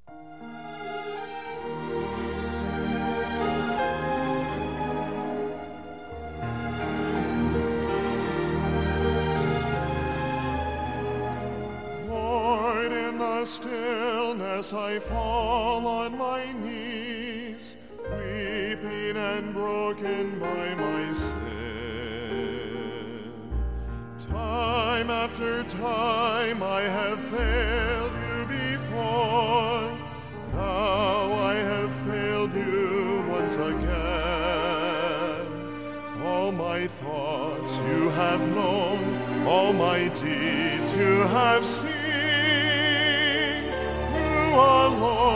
Lord, in the stillness I fall on my knees, weeping and broken by my sin. Time after time I have failed you before. Now I have failed you once again. All my thoughts you have known, all my deeds you have seen. You alone